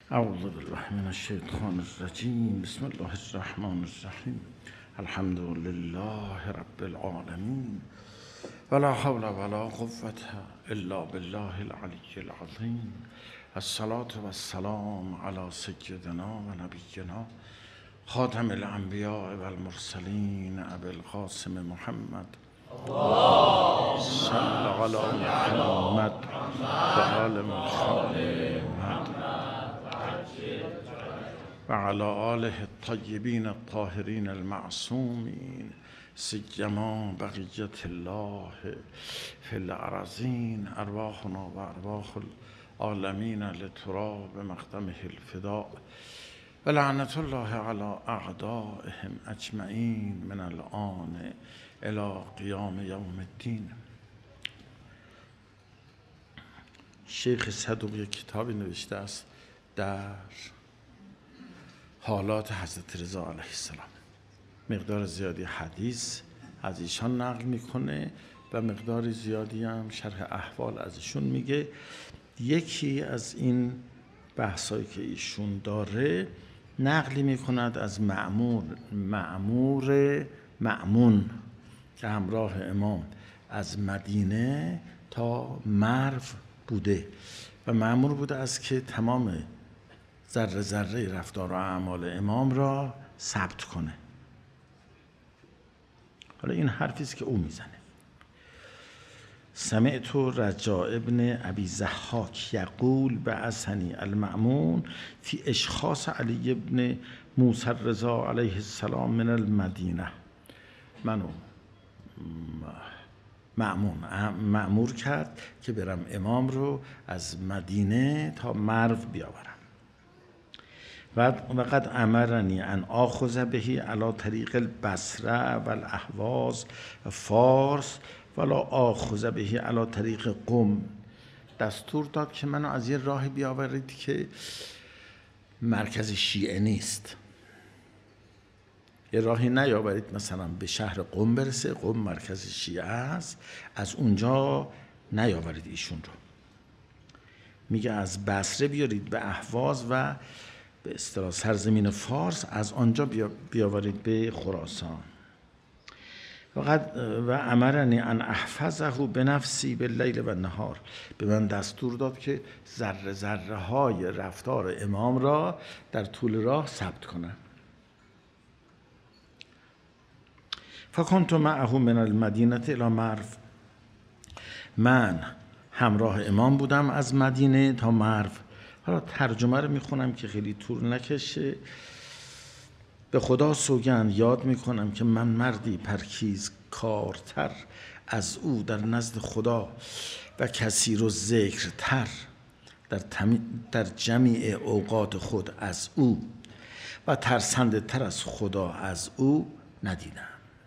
اعوذ بالله من الشیطان الرجیم. بسم الله الرحمن الرحیم. الحمد لله رب العالمین ولا حول ولا قوة الا بالله العلی العظیم. الصلاة والسلام علی سیدنا و نبینا خاتم الانبیاء والمرسلین ابی القاسم محمد صل علی محمد و آل محمد و علی آله الطیبین الطاهرین المعصومین سیما بقیت الله فی الارضین. ارواحنا و ارواح العالمین لتراب مقدمه الفداء و لعنت الله علی اعدائهم اجمعین من الآن الی قیام یوم الدین. شیخ صدوق یک کتابی نوشته است در حالات حضرت رضا علیه السلام. مقدار زیادی حدیث از ایشان نقل میکنه و مقدار زیادی هم شرح احوال از ایشون میگه. یکی از این بحثایی که ایشون داره نقلی میکند از مأمون که همراه امام از مدینه تا مرو بوده و مأمور بوده است که تمام ذره ذره رفتار و اعمال امام را ثبت کنه. حالا این حرفی است که او میزنه. سمعت رجاء ابن ابی ضحاک یقول بعثنی المأمون فی اشخاص علی ابن موسی الرضا علیه السلام من المدینه. منو مأمور کرد که برم امام رو از مدینه تا مرو بیاورم. و قد امرنی ان آخذ بهی علی طریق البصره و الاهواز و فارس ولا آخذ بهی علی طریق قم. دستور داد که منو از یه راه بیاورید که مرکز شیعه نیست. یه راهی نیاورید مثلا به شهر قم برسه، قم مرکز شیعه است، از اونجا نیاورید ایشون رو. میگه از بصره بیارید به اهواز و به اصطلاح سرزمین فارس، از آنجا بیاورید به خراسان. و امرنی ان احفظه بنفسی باللیل و النهار. به من دستور داد که ذره ذره های رفتار امام را در طول راه ثبت کنم. فکنت معه من المدینه الی مرو. من همراه امام بودم از مدینه تا مرو. حالا ترجمه رو میخونم که خیلی طول نکشه. به خدا سوگند یاد میکنم که من مردی پرکیز کارتر از او در نزد خدا و کثیر و ذکرتر در جمیع اوقات خود از او و ترسنده تر از خدا از او ندیدم.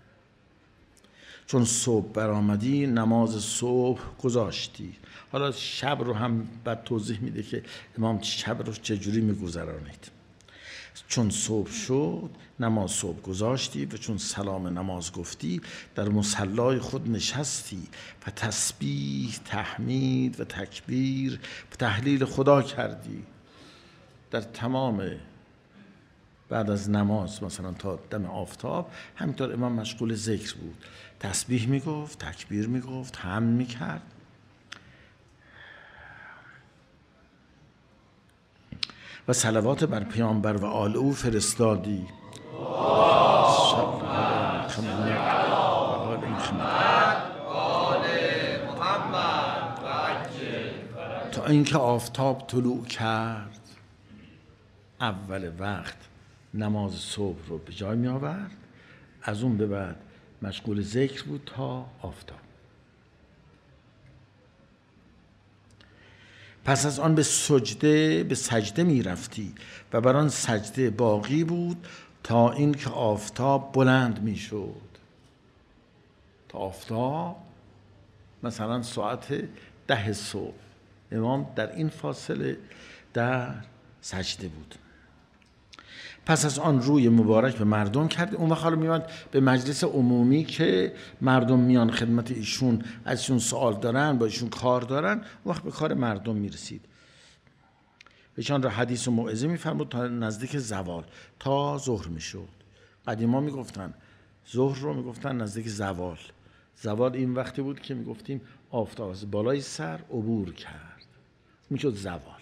چون صبح برآمدی نماز صبح گذاشتی. حالا شب رو هم بعد توضیح میده که امام شب رو چجوری میگذرانید. چون صبح شد نماز صبح گذاشتی و چون سلام نماز گفتی در مصلای خود نشستی و تسبیح، تحمید و تکبیر و تهلیل خدا کردی. در تمام بعد از نماز مثلا تا دم آفتاب همینطور امام مشغول ذکر بود. تسبیح میگفت، تکبیر میگفت، حمد میکرد. و صلوات بر پیامبر و آل او فرستادی. تا اینکه آفتاب طلوع کرد. اول وقت نماز صبح رو به جای می آورد، از اون به بعد مشغول ذکر بود تا آفتاب. پس از آن به سجده می رفتی و بر آن سجده باقی بود تا اینکه آفتاب بلند می شد. تا آفتاب مثلا ساعت 10 صبح امام در این فاصله در سجده بود. پس از آن روی مبارک به مردم کرد. اون وقت میاد به مجلس عمومی که مردم میان خدمت ایشون، ازشون سوال دارن، با ایشون کار دارن، اون وقت به کار مردم میرسید. ایشان را حدیث و موعظه می‌فرمود تا نزدیک زوال، تا ظهر میشد. قدیما میگفتن ظهر رو میگفتن نزدیک زوال. زوال این وقتی بود که میگفتیم آفتاب از بالای سر عبور کرد، میشد زوال.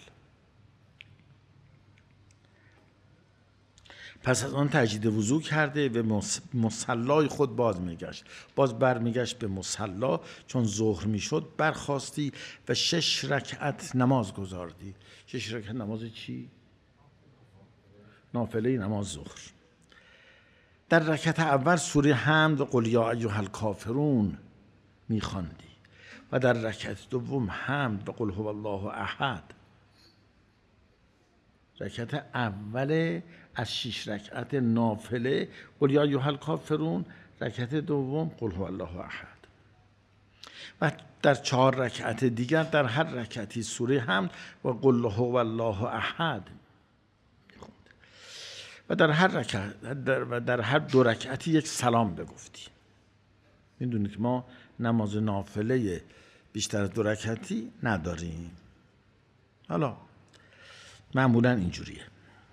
پس از آن تجدید وضو کرده و مصلای خود باز میگشت. باز برمیگشت به مصلا. چون ظهر میشد برخاستی و 6 رکعت نماز گزاردی. 6 رکعت نماز چی؟ نافله نماز ظهر. در رکعت اول سوره حمد و قل یا ایها الکافرون میخواندی و در رکعت دوم حمد و قل هو الله احد. رکعت اول از 6 رکعت نافله قل یا ایها الکافرون، رکعت دوم قل هو الله احد. و در 4 رکعت دیگر در هر رکعتی سوره حمد و قل هو الله احد میخوند و در هر 2 رکعتی یک سلام بگفتی. میدونید ما نماز نافله بیشتر از 2 رکعتی نداریم. حالا معمولا اینجوریه.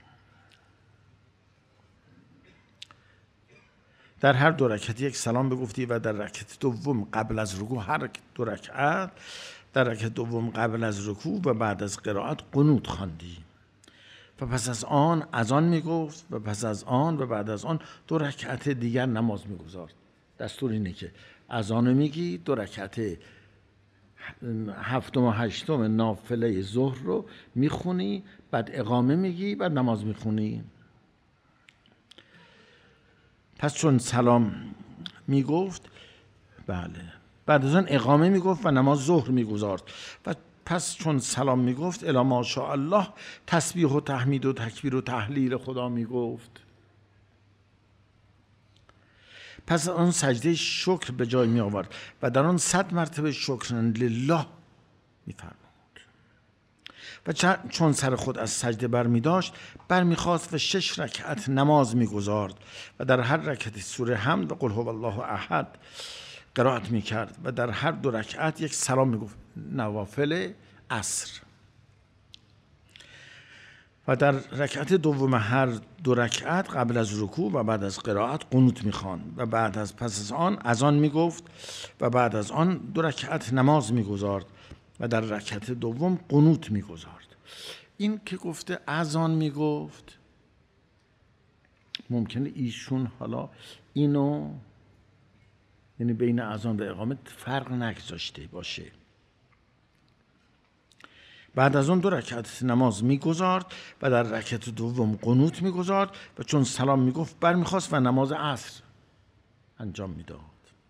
در هر 2 رکعت یک سلام بگفتی و در رکعت دوم قبل از رکوع هر 2 رکعت در رکعت دوم قبل از رکوع و بعد از قرائت قنوت خواندی و پس از آن اذان میگفت و پس از آن و بعد از آن 2 رکعت دیگر نماز میگذارد. دستور اینه که اذان میگی، 2 رکعت 7 و 8 نافله ظهر رو میخونی، بعد اقامه میگی، بعد نماز میخونی. پس چون سلام میگفت، بله، بعد از آن اقامه میگفت و نماز ظهر میگذارد و پس چون سلام میگفت الی ماشاء الله تسبیح و تحمید و تکبیر و تهلیل خدا میگفت. پس آن سجده شکر به جای می آورد و در آن 100 مرتبه شکر لله می فرمود و چون سر خود از سجده بر می داشت بر می خواست و 6 رکعت نماز می گذارد و در هر رکعت سوره حمد و قل هو الله احد قرائت می کرد و در هر 2 رکعت یک سلام می گفت. نوافل عصر. و در رکعت دوم هر 2 رکعت قبل از رکوع و بعد از قرائت قنوت می‌خواند و بعد از پس از آن اذان میگفت و بعد از آن 2 رکعت نماز میگذارد و در رکعت دوم قنوت میگذارد. این که گفته اذان میگفت، ممکنه ایشون حالا اینو یعنی بین اذان و اقامت فرق نگذاشته باشه. بعد از اون 2 رکعت نماز میگذارد و در رکعت دوم قنوت میگذارد و چون سلام میگفت برمیخواست و نماز عصر انجام میداد.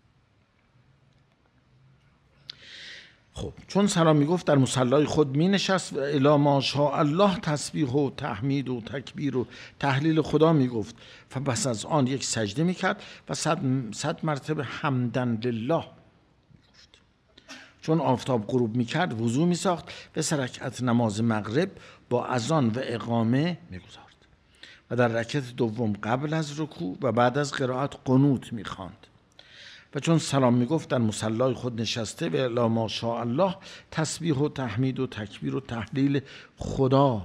خب چون سلام میگفت در مصلای خود مینشست و الی ماشاء الله تسبیح و تحمید و تکبیر و تهلیل خدا میگفت و پس از آن یک سجده میکرد و 100 مرتبه حمدن لله. چون آفتاب غروب میکرد وضو میساخت و 3 رکعت نماز مغرب با اذان و اقامه میگذارد و در رکعت دوم قبل از رکوع و بعد از قرائت قنوت میخواند و چون سلام میگفت در مصلای خود نشسته و الی ماشاء الله تسبیح و تحمید و تکبیر و تهلیل خدا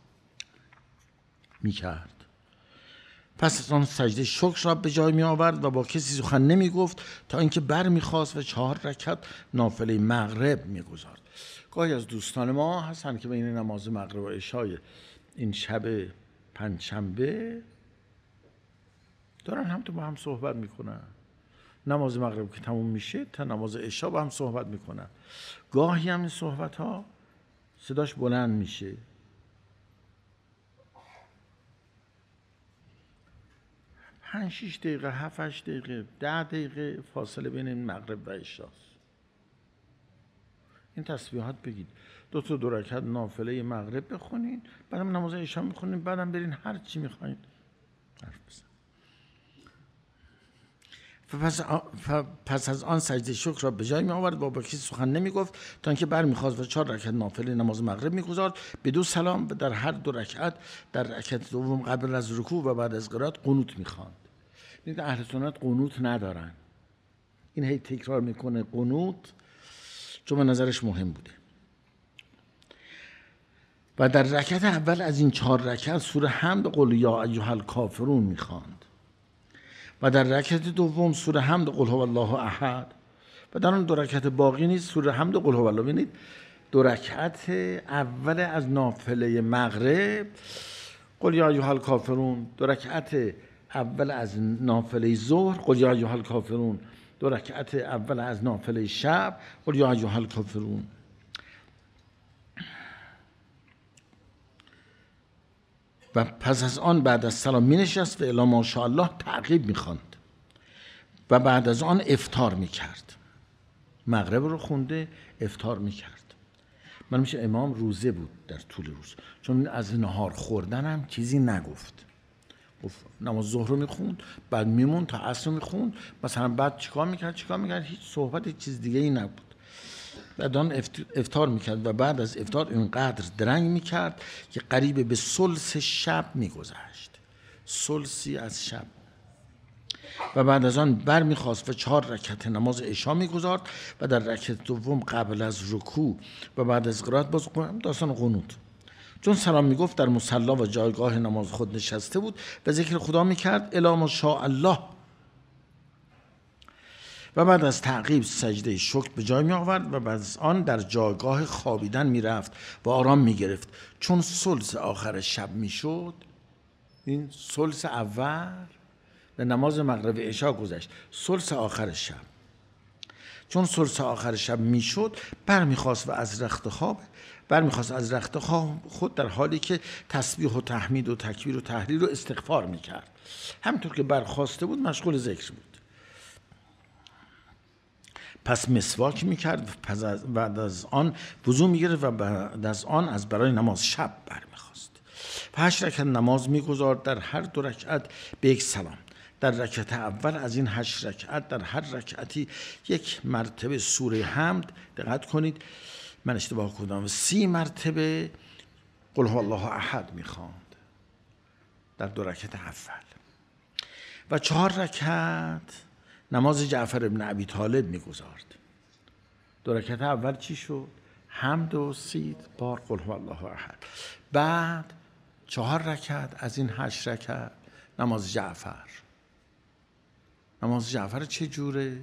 میکرد. پس از آن سجده شکر را به جای می آورد و با کسی سخن نمی گفت تا اینکه بر می خواست و 4 رکعت نافله مغرب می گذارد. گاهی از دوستان ما هستن که بین نماز مغرب و عشای این شب پنجشنبه دارن هم تو با هم صحبت می کنن. نماز مغرب که تموم میشه تا نماز عشا با هم صحبت می کنن. گاهی هم این صحبت ها صداش بلند میشه. 5-6 دقیقه 7-8 دقیقه 10 دقیقه فاصله بین این مغرب و عشاست. این تسبیحات بگید، 2 رکعت نافله مغرب بخونین، بعدم نماز عشا میخونین، بعدم برین هر چی میخواین حرف بزنین. پس از آن سجده شکر را به جای می آورد و با کسی سخن نمی گفت تا اینکه بر میخواست و 4 رکعت نافله نماز مغرب میگذارد به 2 سلام و در هر 2 رکعت در رکعت دوم قبل از رکوع و بعد از قرائت قنوت میخواند. این اهل سنت قنوت ندارن. این هی تکرار میکنه قنوت چون به نظرش مهم بوده. و در رکعت اول از این 4 رکعت سوره حمد قل یا ایها الکافرون میخواند و در رکعت دوم سوره حمد قل هو الله احد و در اون 2 رکعت باقی نیز سوره حمد قل هو الله. ببینید 2 رکعت اول از نافله مغرب قل یا ایها الکافرون، 2 رکعت اول از نافله ظهر قل یا ایها الکافرون، 2 رکعت اول از نافله شب قل یا ایها الکافرون. و پس از آن بعد از سلام می نشست و الی ماشاءالله تعقیب می خواند و بعد از آن افطار می کرد. مغرب رو خونده افطار می کرد. من میشه امام روزه بود در طول روز، چون از نهار خوردن هم چیزی نگفت. گفت نماز ظهر رو میخوند، بعد میمون تا عصر میخوند، مثلا بعد چیکار میکرد، هیچ صحبت هیچ چیز دیگه ای نبود. بعد آن افطار میکرد و بعد از افطار اینقدر درنگ میکرد که قریب به ثلث شب میگذشت، ثلثی از شب. و بعد از آن بر میخواست و 4 رکعت نماز عشا میگذارد و در رکعت دوم قبل از رکوع و بعد از قرائت باز داستان قنوت. چون سلام میگفت در مصلا و جایگاه نماز خود نشسته بود و ذکر خدا میکرد الی ما شاء الله و بعد از تعقیب سجده شکر به جای می آورد و بعد از آن در جایگاه خوابیدن می رفت و آرام می گرفت. چون ثلث آخر شب می شد، این ثلث اول به نماز مغرب عشا گذشت، ثلث آخر شب، چون ثلث آخر شب می شد برمیخواست از رخت خواب خود در حالی که تسبیح و تحمید و تکبیر و تهلیل و استغفار می کرد. همینطور که برخواسته بود مشغول ذکر بود. پس مسواک میکرد، پس بعد از آن وضو میگرفت و بعد از آن از برای نماز شب برمیخواست. 8 رکعت نماز میگذارد، در هر 2 رکعت به 1 سلام. در رکعت اول از این 8 رکعت در هر رکعتی 1 مرتبه سوره حمد، دقت کنید من اشتباه کردم، 30 مرتبه قل هو الله احد میخواند در 2 رکعت اول و 4 رکعت نماز جعفر ابن ابی طالب میگذارد. 2 رکعت اول چی شد؟ حمد و 30 بار قل هو الله احد. بعد 4 رکعت از این 8 رکعت نماز جعفر. نماز جعفر چه جوره؟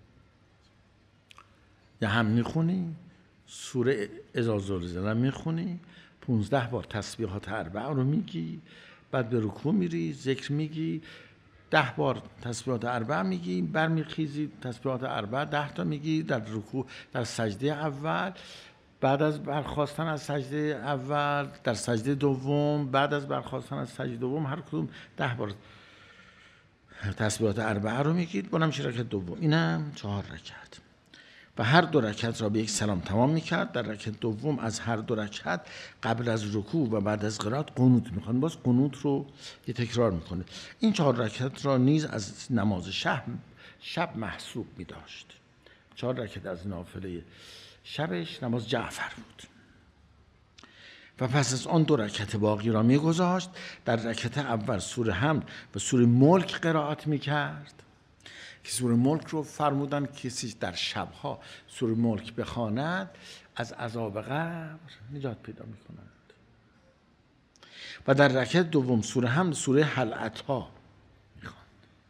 یا هم میخونی سوره اذا زلزله میخونی، 15 بار تسبیحات 4 رو میگی، بعد به رکوع میری ذکر میگی، 10 بار تسبیحات 4 میگی، برمیخیزی تسبیحات 4 10 تا میگی در رکوع، در سجده اول، بعد از برخاستن از سجده اول در سجده دوم، بعد از برخاستن از سجده دوم هر کدوم 10 بار تسبیحات 4 رو میگید. بنام میشه رکعت دوم، اینم 4 رکعت و هر 2 رکعت را به 1 سلام تمام میکرد. در رکعت دوم از هر 2 رکعت قبل از رکوع و بعد از قرائت قنوت میخوند. باز قنوت رو یه تکرار میکنه. این 4 رکعت را نیز از نماز شب محسوب میداشت. 4 رکعت از نافله شبش نماز جعفر بود و پس از آن 2 رکعت باقی را میگذاشت. در رکعت اول سوره حمد و سوره ملک قرائت میکرد که سوره ملک رو فرمودن کسی در شبها سوره ملک بخواند از عذاب قبر نجات پیدا میکنند. و در رکعت دوم سوره حمد سوره هل اتی میخواند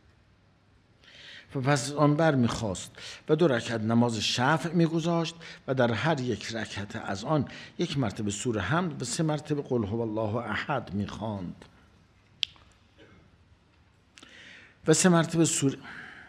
و پس آن بر میخواست و 2 رکعت نماز شفع میگذاشت و در هر 1 رکعت از آن 1 مرتبه سوره حمد و 3 مرتبه قل هو الله احد میخواند و 3 مرتبه سوره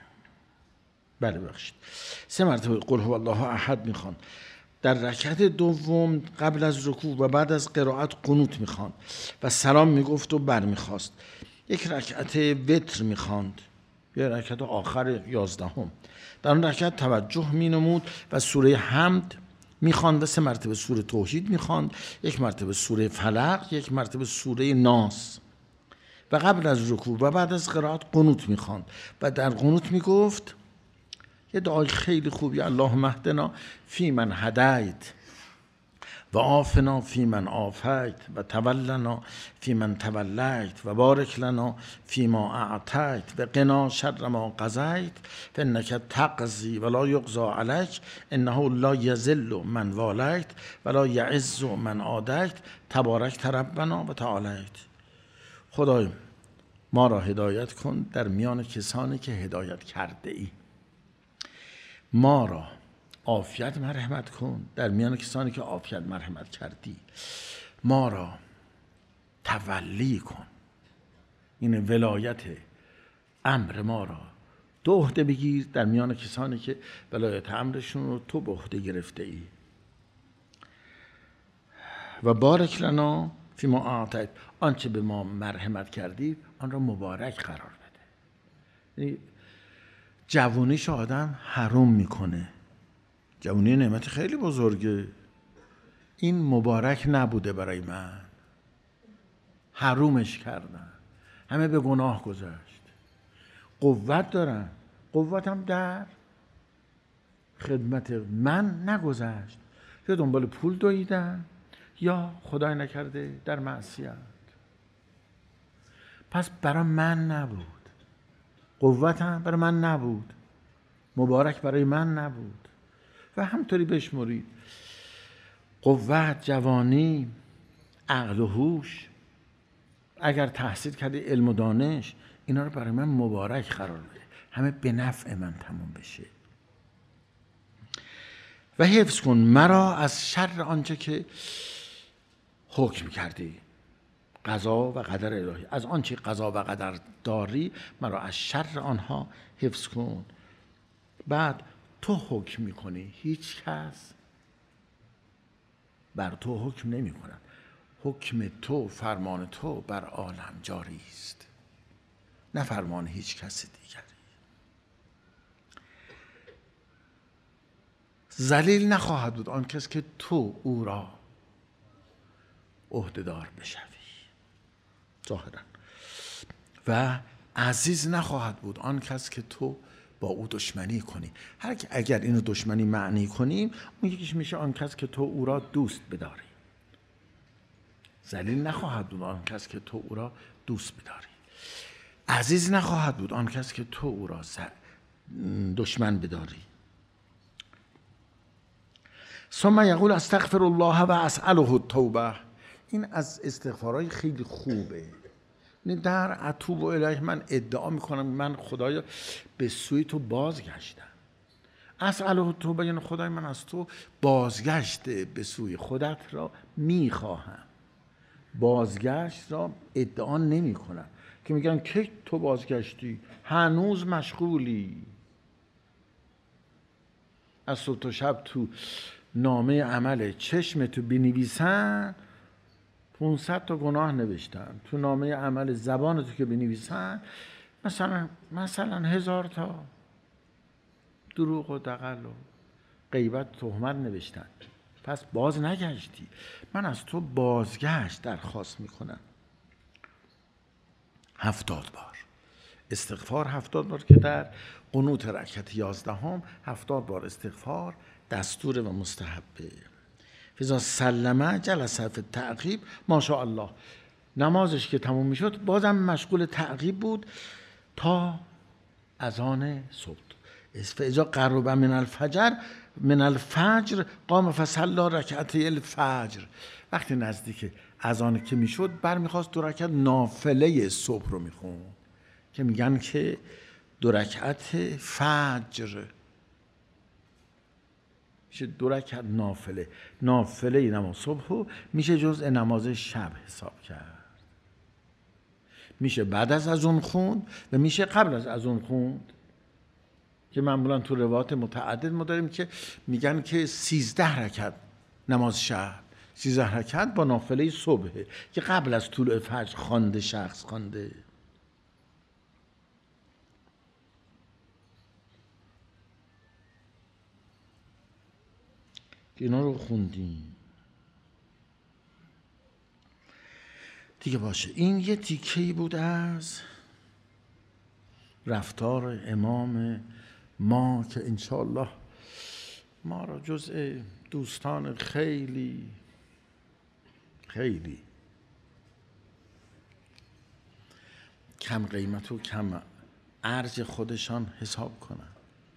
3 مرتبه قل هو الله احد میخواند. در رکعت دوم قبل از رکوع و بعد از قرائت قنوت میخواند و سلام میگفت و بر میخواست. 1 رکعت وتر میخواند، 1 رکعت آخر 11. در اون رکعت توجه مینمود و سوره حمد میخواند و 3 مرتبه سوره توحید میخواند، 1 مرتبه سوره فلق، 1 مرتبه سوره ناس و قبل از رکوع و بعد از قرائت قنوت میخواند و در قنوت میگفت یه دعای خیلی خوبی، اللهم اهدنا فی من هدیت و آفنا فی من آفیت و تولنا فی من تولیت و بارک لنا فی ما اعطیت و قنا شر ما قضیت فانک تقضی ولا یقضی علیک انه لا یذل من والیت ولا یعز من عادیت تبارک ربنا و تعالیت. خدای ما را هدایت کن در میان کسانی که هدایت کرده ای. ما را عافیت مرحمت کن در میان کسانی که عافیت مرحمت کردی. ما را تولی کن، این ولایت امر ما را تو عهده بگیر در میان کسانی که ولایت امرشون رو تو به عهده گرفته ای. و بارک لنا فی ما اعطیت، آنچه به ما مرحمت کردی آن را مبارک قرار بده. یعنی جوونیش آدم حروم میکنه. جوونی نعمت خیلی بزرگه. این مبارک نبوده برای من، حرومش کردن، همه به گناه گذشت. قوت دارم، قوتم در خدمت من نگذشت، یا دنبال پول دویدن یا خدای نکرده در معصیت. پس برای من نبود، قوتم برای من نبود، مبارک برای من نبود. و همطوری بشمرید قوت، جوانی، عقل و هوش، اگر تحصیل کردی علم و دانش، اینا رو برای من مبارک قرار بده، همه به نفع من تموم بشه. و حفظ کن مرا از شر آنچه که حکم کردی، قضا و قدر الهی، از آنچه قضا و قدر داری مرا از شر آنها حفظ کن. بعد تو حکم میکنی، هیچ کس بر تو حکم نمی کند. حکم تو، فرمان تو بر عالم جاری است، نه فرمان هیچ کس دیگری. ذلیل نخواهد بود آن کس که تو او را عهده‌دار بشوی ظاهرا، و عزیز نخواهد بود آن کس که تو با او دشمنی کنی. اگر اینو دشمنی معنی کنیم، اون یکیش میشه آن کس که تو او را دوست بداری. ذلیل نخواهد بود آن کس که تو او را دوست بداری. عزیز نخواهد بود آن کس که تو او را دشمن بداری. ثم یقول استغفر الله و اسأله التوبه. این از استغفارهای خیلی خوبه. در اتوب الیه من ادعا میکنم من خدایا به سوی تو بازگشتم. اسأله التوبه یعنی خدای من از تو بازگشت به سوی خودت را میخواهم. بازگشت را ادعا نمی کنم که میگن که تو بازگشتی، هنوز مشغولی. از صبح تا شب تو نامه عمل چشم تو بنویسن 500 تا گناه نوشتن، تو نامه عمل زبان تو که بنویسن مثلا 1000 تا دروغ و دغل و غیبت تهمت نوشتن. پس باز نگشتی، من از تو بازگشت درخواست میکنم. 70 بار استغفار، 70 بار که در قنوت رکعت 11 70 بار استغفار دستور و مستحبه. فیضا سلمه جلسه فی تعقیب ماشاءالله. نمازش که تموم میشد بازم مشغول تعقیب بود تا اذان صبح. فاذا قرب من الفجر قام فصلی رکعتي الفجر. وقتی نزدیک اذان که میشد برمیخواست 2 رکعت نافله صبح رو میخوند که میگن که 2 رکعت فجر میشه 2 رکعت نافله نماز صبح میشه جزء نماز شب حساب کرد. میشه بعد از اذان خوند و میشه قبل از اذان خوند که معمولا تو روایات متعدد ما داریم که میگن که 13 رکعت نماز شب، 13 رکعت با نافله صبح که قبل از طلوع فجر خوانده شخص خوانده. که اینا رو خوندیم دیگه. باشه، این یه تیکه‌ای بود از رفتار امام ما که انشاءالله ما را جزء دوستان خیلی خیلی کم قیمت و کم ارج خودشان حساب کنن،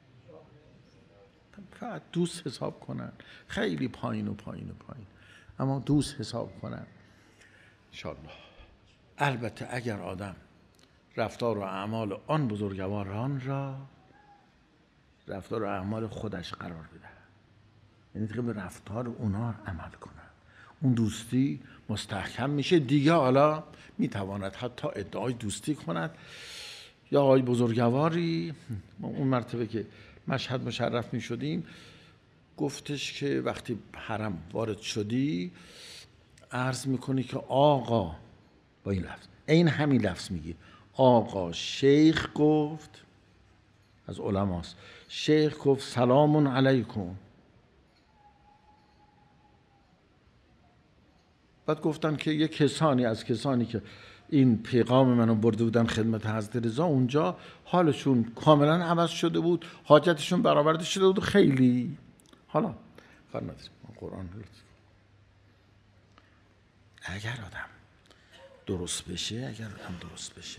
فقط دوست حساب کنن، خیلی پایین و پایین و پایین، اما دوست حساب کنن انشاءالله. البته اگر آدم رفتار و اعمال آن بزرگواران را رفتار و اعمال خودش قرار بده، یعنی دیگه به رفتار اونا عمل کنن، اون دوستی مستحکم میشه دیگه. حالا میتواند حتی ادعای دوستی کند. یا آقای بزرگواری اون مرتبه که مشهد مشرف میشدیم گفتش که وقتی حرم وارد شدی عرض میکنی که آقا، با این لفظ، این همین لفظ میگی، آقا شیخ گفت، از علماست، شیخ گفت سلام علیکم. بعد گفتن که یک کسانی از کسانی که این پیغام منو برده بودن خدمت حضرت رضا، اونجا حالشون کاملا عوض شده بود، حاجتشون برآورده شده بود. خیلی حالا کار نداریم، قرآن اگر آدم درست بشه، اگر آدم درست بشه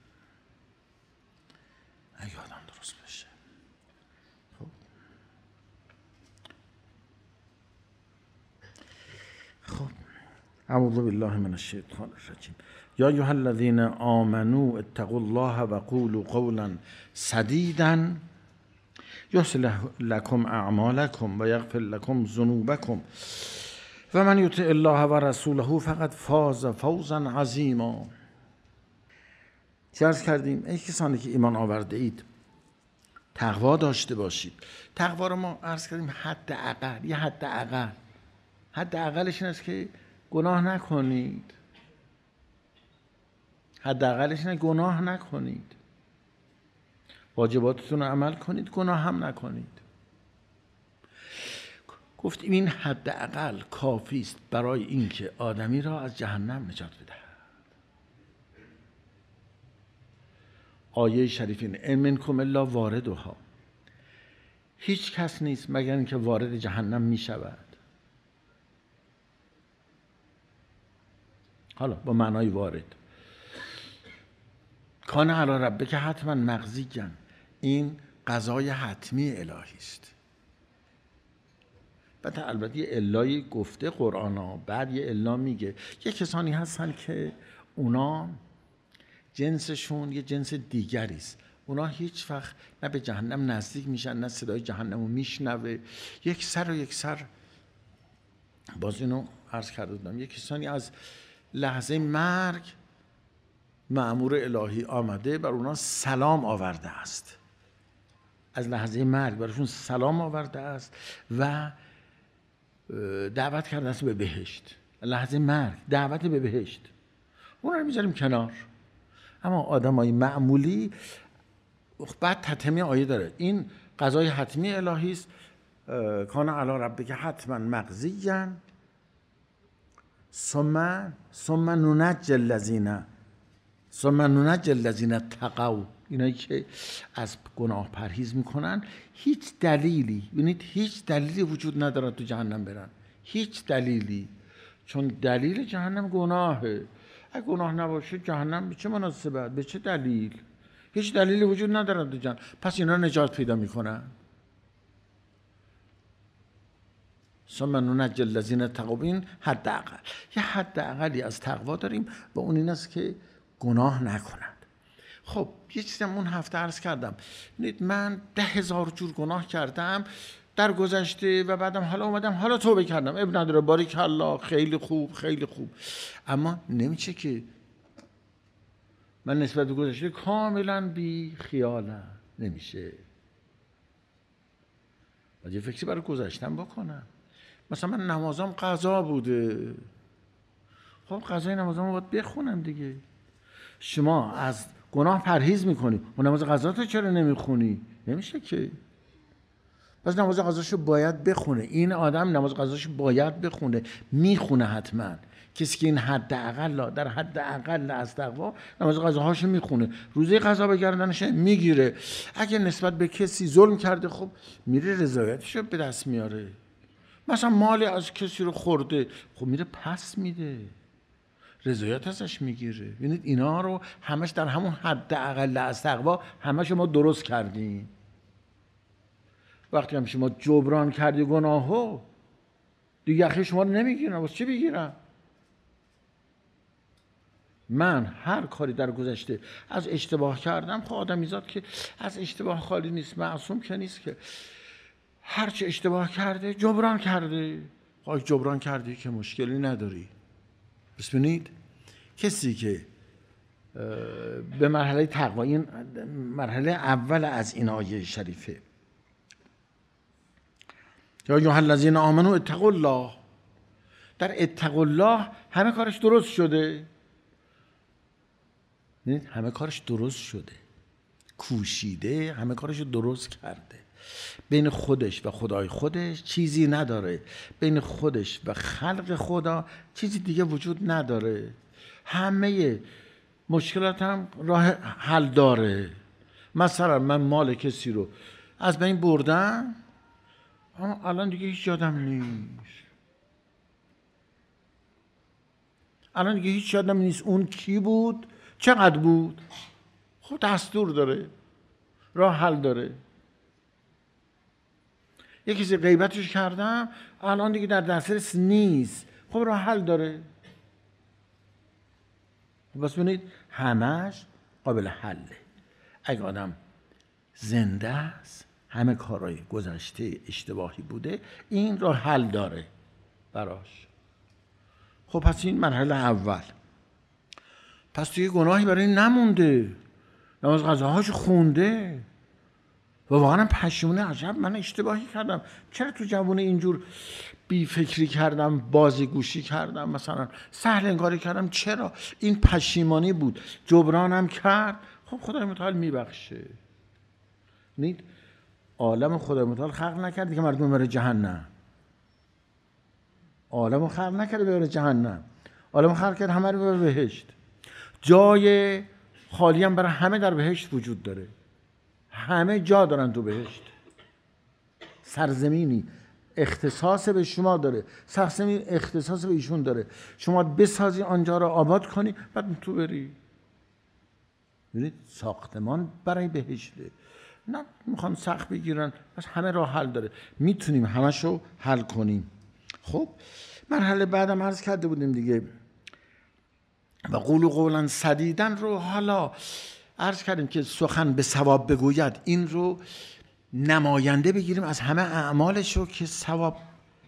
خب اعوذ بالله من الشیطان الرجیم. یا ایها الذین آمنوا اتقوا الله و قولوا قولا سدیدا یصلح لكم اعمالکم و یغفر لكم ذنوبکم و من یطع الله و رسوله فقد فاز فوزا عظیما. عرض کردیم ای کسانی که ایمان آورده اید تقوا داشته باشید. تقوا رو ما عرض کردیم حداقل، یه حداقلش این است که گناه نکنید. حداقلش اینه گناه نکنید، واجباتتون رو عمل کنید، گناه هم نکنید. گفتیم این حداقل کافی است برای اینکه آدمی را از جهنم نجات بدهد. آیه شریف این ان منکم الا واردها، هیچ کس نیست مگر اینکه وارد جهنم می شود. حالا با معنای وارد، کان علی ربک حتما مقضیا، این قضای حتمی الهی است. بعد البته یه علای گفته قرآن ها، بعد یه الا میگه یه کسانی هستن که اونا جنسشون یه جنس دیگری است، اونا هیچ وقت نه به جهنم نزدیک میشن نه صدای جهنم رو میشنوه. یک سر باز اینو عرض کرده بودم، یک کسانی از لحظه مرگ مأمور الهی آمده بر اونا سلام آورده است، از لحظه مرگ براشون سلام آورده است و دعوت کرده است به بهشت. لحظه مرگ دعوت به بهشت، اونا رو میذاریم کنار. اما آدمای معمولی بعد تتمه آیه داره، این قضای حتمی الهی است، کان علی ربک حتما مقضیا ثم ننجی الذین اتقوا. اینایی که از گناه پرهیز میکنن هیچ دلیلی وجود نداره تو جهنم برن، هیچ دلیلی، چون دلیل جهنم گناهه. اگه گناه نباشه جهنم به چه مناسبت، به چه دلیل؟ هیچ دلیلی وجود نداره تو جهنم. پس اینا نجات پیدا میکنن. ثم ننجی الذین اتقوا، این حداقل، یه حداقلی از تقوا داریم و اون این است که گناه نکنند. خب یه چیزی اون هفته عرض کردم، من 10,000 جور گناه کردم در گذشته و بعدم حالا اومدم حالا توبه کردم، اب نداره، باریک الله، خیلی خوب خیلی خوب. اما نمیشه که من نسبت به گذشته کاملا بی خیالم، نمیشه. باید یه فکری برای گذشتم بکنم. مثلا من نمازم قضا بوده، خب قضای نمازم رو باید بخونم دیگه. شما از گناه پرهیز میکنی و نماز قضا تو چرا نمیخونی؟ نمیشه که. پس نماز قضاشو باید بخونه. این آدم نماز قضاشو باید بخونه، میخونه حتما. کسی که این حداقل در حداقل از تقوا نماز قضاهاشو میخونه، روزه قضا به گردنش میگیره. اگه نسبت به کسی ظلم کرده خب میره رضایتشو به دست میاره. مثلا مالی از کسی رو خورده، خب میره پس میده، رضایت ازش میگیره. ببینید اینا رو همش در همون حد اقل از تقوا همش ما درست کردیم. وقتی هم شما جبران کردی گناهو، دیگه یخی شما رو نمیگیرن. واسه چی بگیرن؟ من هر کاری در گذشته از اشتباه کردم، خب آدمیزاد که از اشتباه خالی نیست، معصوم که نیست، که هرچه اشتباه کرده جبران کرده. خب جبران کردی که مشکلی نداری. بس ببینید کسی که به مرحله تقوا، این مرحله اول از این آیه شریفه، یا ایها الذین آمنوا اتقوا الله، در اتقوا الله همه کارش درست شده. همه کارش درست شده، کوشیده، همه کارش درست کرده. بین خودش و خدای خودش چیزی نداره، بین خودش و خلق خدا چیزی دیگه وجود نداره. همه مشکلات هم راه حل داره. مثلا من مال کسی رو از بین بردم، اما الان دیگه هیچ یادم نیست. الان دیگه هیچ یادم نیست اون کی بود، چقدر بود. خب دستور داره، راه حل داره. یه کسی غیبتش کردم، الان دیگه در دسترس نیست. خب راه حل داره. بس ببینید همش قابل حله. اگه آدم زنده است، همه کارهای گذشته اشتباهی بوده، این راه حل داره براش. خب پس این مرحله اول. پس دیگه گناهی برای این نمونده، نماز قضاهاش خونده و واقعا پشیمونه. عجب من اشتباهی کردم، چرا تو جوونه اینجور بی فکری کردم، بازی گوشی کردم، مثلا سهل انگاری کردم. چرا؟ این پشیمانی بود، جبرانم کرد. خب خدای متعال میبخشه. نید عالم خدای متعال خلق نکرده که مردم بره جهنم. عالمو خلق نکرده بره جهنم، عالمو خلق کرده همه رو بره بهشت. جای خالی هم برای همه در بهشت وجود داره، همه جا دارن تو بهشت. سرزمینی اختصاص به شما داره، سرزمین اختصاص به ایشون داره. شما بسازی آنجا رو، آباد کنی، بعد تو بری. ببینید ساختمان برای بهشته. نه میخوان سخت بگیرن، بس همه راه حل داره، میتونیم همشو حل کنیم. خب مرحله بعدم عرض کرده بودیم دیگه، و قولوا قولا سدیدا رو حالا عرض کردیم که سخن به صواب بگوید، این رو نماینده بگیریم از همه اعمالشو که صواب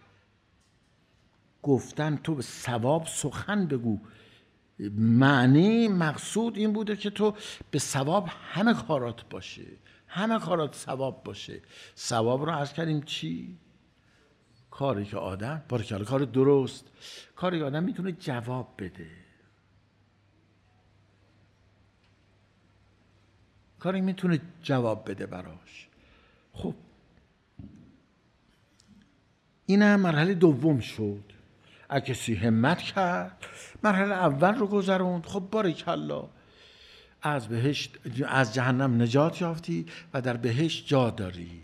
گفتن. تو به صواب سخن بگو. معنی مقصود این بوده که تو به صواب همه کارات باشه، همه کارات صواب باشه. صواب رو عرض کردیم چی؟ کاری که آدم بارکلا، کار درست، کاری که آدم میتونه جواب بده، کاری میتونه جواب بده براش. خب این هم مرحله دوم شد. اگه کسی همت کرد مرحله اول رو گذروند، خب بارکلا، از بهشت، از جهنم نجات یافتی و در بهشت جا داری.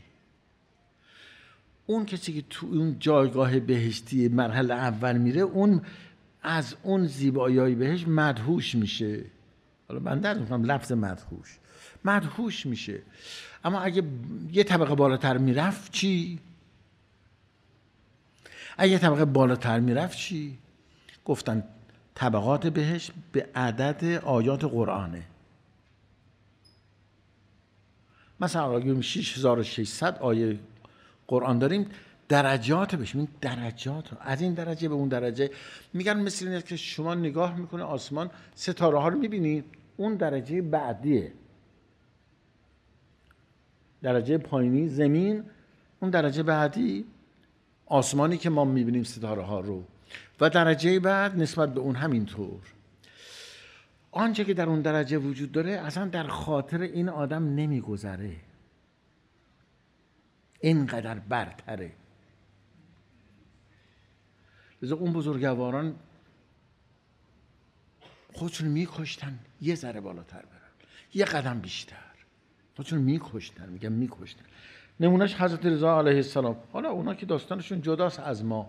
اون کسی که تو اون جایگاه بهشتی مرحله اول میره، اون از اون زیبایی‌های بهشت مدهوش میشه. حالا من درست می‌کنم لفظ مدهوش میشه. اما اگه یه طبقه بالاتر میرفت چی؟ اگه یه طبقه بالاتر میرفت چی؟ گفتن طبقات بهشت به عدد آیات قرآنه. مثلا اگه 6600 آیه قرآن داریم، درجات بهش میگن. درجات از این درجه به اون درجه میگن. مثل اینه که شما نگاه میکنه آسمان، ستاره ها رو میبینید، اون درجه بعدیه. درجه پایینی زمین، اون درجه بعدی آسمانی که ما میبینیم ستاره ها رو، و درجه بعد نسبت به اون همینطور. آنچه که در اون درجه وجود داره اصلا در خاطر این آدم نمیگذره، اینقدر برتره. لذا اون بزرگواران خودشون میکشتن یه ذره بالاتر برن، یه قدم بیشتر. خودشون میکشتن، میگم میکشتن. نمونهش حضرت رضا علیه السلام. حالا اونا که داستانشون جداست از ما،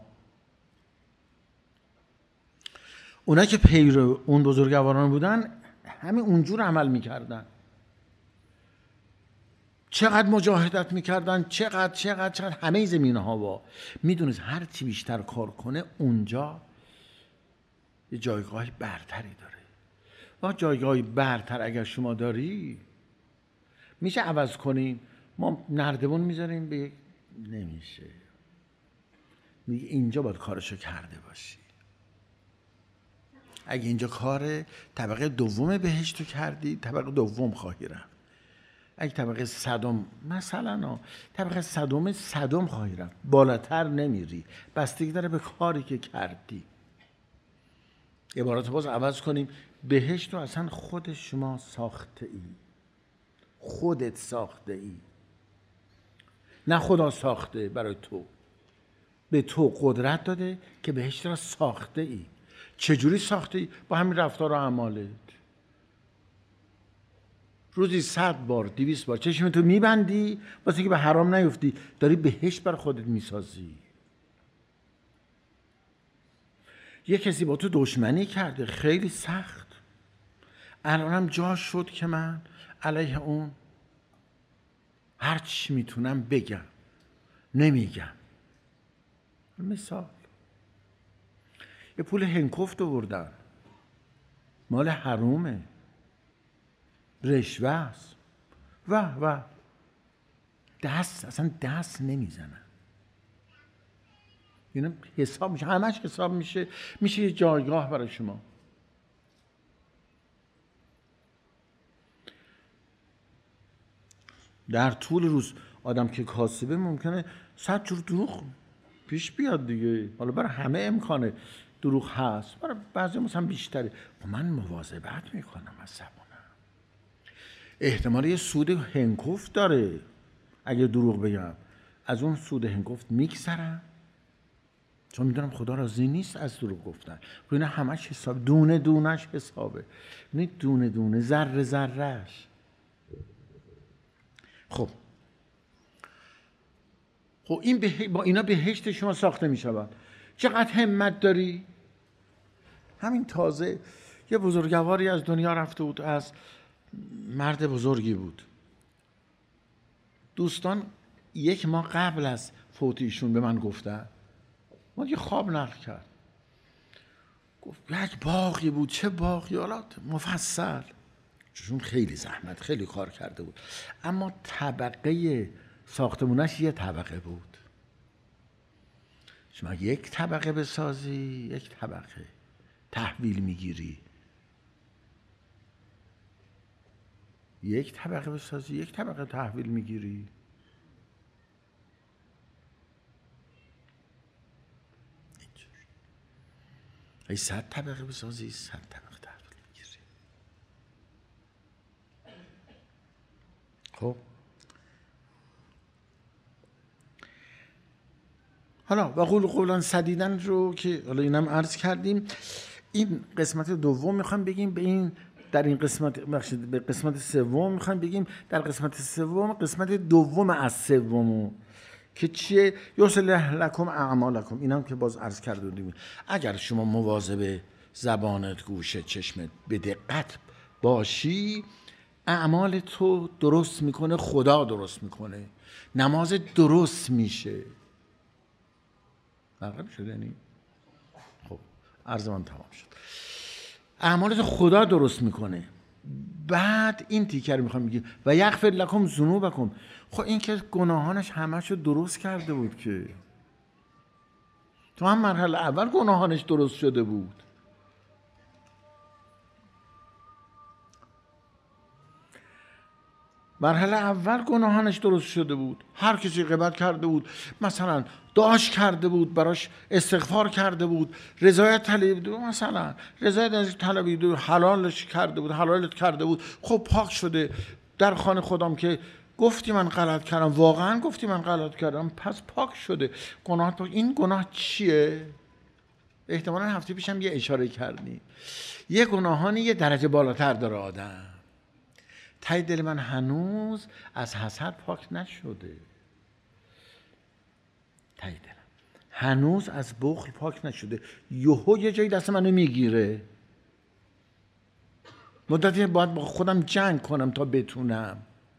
اونا که پیرو اون بزرگواران بودن همین اونجور عمل میکردن. چقدر مجاهدت میکردن، چقدر همه زمینه ها با میدونید هر چی بیشتر کار کنه اونجا یه جایگاه برتری داره. و جایگاه برتر اگر شما داری میشه عوض کنیم. ما نردبون میذاریم به نمیشه، میگه اینجا باید کارشو کرده باشی. اگه اینجا کار طبقه دوم بهشت رو کردی، طبقه دوم خواهی رفت. اگه طبقه صدم مثلا طبقه صدم خواهی رفت، بالاتر نمیری. بستگی داره به کاری که کردی. عبارت باز عوض کنیم، بهشت رو اصلا خود شما ساخته ای، خودت ساخته ای، نه خدا ساخته برای تو. به تو قدرت داده که بهشت را ساخته ای. چجوری ساخته ای؟ با همین رفتار و اعمالت. روزی 100 بار 200 بار چشمتو میبندی واسه که به حرام نیفتی، داری بهشت بر خودت میسازی. یه کسی با تو دشمنی کرده خیلی سخت، الانم جا شد که من علیه اون هر چی میتونم بگم، نمیگم. مثال یه پول هنکفت آوردن، مال حرومه، رشوه است و اصلا دست نمیزنن. اینا حساب میشه، همش حساب میشه یه جایگاه برای شما. در طول روز آدم که کاسبه ممکنه 100 جور دروغ پیش بیاد دیگه. حالا برای همه امکانه دروغ هست، برای بعضی مثلا بیشتره. من مواظبت میکنم از زبانم. احتمال یه سود هنکفت داره، اگه دروغ بگم از اون سود هنکفت میگذرم، چون میدونم خدا راضی نیست از دروغ گفتن. اینا همش حساب، دونه دونش حسابه، یعنی دونه دونه، ذره ذرهش. خب این با اینا بهشت شما ساخته میشود. چقدر همت داری؟ همین تازه یه بزرگواری از دنیا رفته بود، از مرد بزرگی بود. دوستان 1 ماه قبل از فوت ایشون به من گفتن، ما یه خواب نقل کرد، گفت یک باغی بود، چه باغی، حالا مفصل، چون خیلی زحمت، خیلی کار کرده بود، اما طبقه ساختمونش یه طبقه بود. شما 1 طبقه بسازی 1 طبقه تحویل میگیری، 1 طبقه بسازی 1 طبقه تحویل میگیری. ای 100 طبقه بسازی 100 طبقه تحویل میگیری. خب حالا و قولا سدیدن رو که حالا اینم عرض کردیم. این قسمت دوم میخوام بگیم به این، در این قسمت به قسمت سوم میخوام بگیم، در قسمت سوم قسمت دوم از سومو که چیه؟ یصلح لکم اعمالکم. اینم که باز عرض کرده بودیم، اگر شما مواظب زبانت، گوشت، چشمت به دقت باشی، اعمال تو درست میکنه، خدا درست میکنه، نماز درست میشه. واقعا شده یعنی خب عرض من تمام شد. اعمالت خدا درست میکنه. بعد این تیکر میخوام بگیم و یغفر لکم ذنوبکم. خب این که گناهانش همشو درست کرده بود، که تو هم مرحله اول گناهانش درست شده بود. مرحله اول گناهانش درست شده بود. هر کسی غیبت کرده بود، مثلا دعاش کرده بود، براش استغفار کرده بود، رضایت طلبیده بود، مثلا رضایت طلبیده بود، حلالش کرده بود، حلالت کرده بود، خب پاک شده. در خانه خودم که گفتی من غلط کردم، واقعا گفتی من غلط کردم، پس پاک شده، گناهات پاک. این گناه چیه؟ احتمالاً هفته پیشم یه اشاره کردی. یه گناهانی یه درجه بالاتر داره آدم. ته دل من هنوز از حسد پاک نشده. ته دلم هنوز از بخل پاک نشده. یهو یه جایی دست منو میگیره، مدتی باید با خودم جنگ کنم تا بتونم.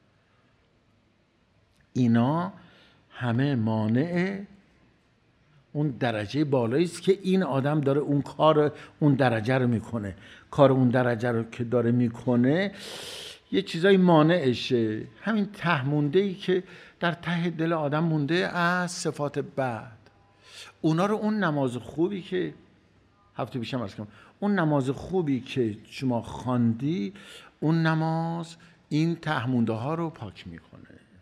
اینا همه مانع اون درجه بالایی است که این آدم داره اون کار اون درجه رو میکنه. کار اون درجه رو که داره میکنه یه چیزای مانعشه، همین ته مونده ای که در ته دل آدم مونده از صفات بد. اونا رو اون نماز خوبی که هفته پیشم عرض کردم، اون نماز خوبی که شما خواندی، اون نماز این ته مونده ها رو پاک میکنه.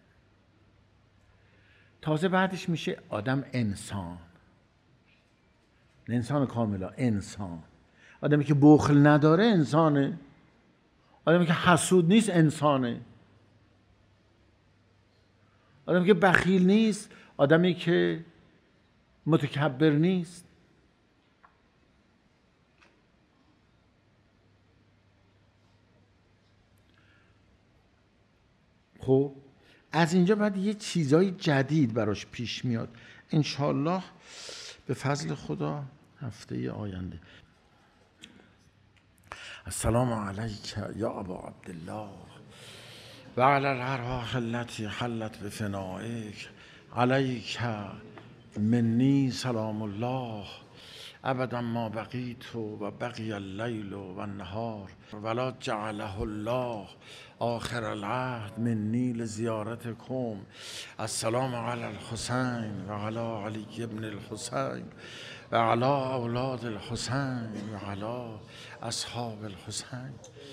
تازه بعدش میشه آدم انسان، انسان کاملا انسان. آدمی که بخل نداره انسانه، آدمی که حسود نیست انسانه، آدمی که بخیل نیست، آدمی که متکبر نیست. خب از اینجا بعد یه چیزای جدید براش پیش میاد انشالله به فضل خدا هفته آینده. السلام علیک یا ابا عبدالله و علی الارواح التي حلت بفنائک، علیک منی سلام الله ابدا ما بقیت و بقی اللیل و النهار ولا جعله الله آخر العهد منی لزیارتکم. السلام علی الحسین و علی علی ابن الحسین و علی اولاد الحسین و علی اصحاب الحسین.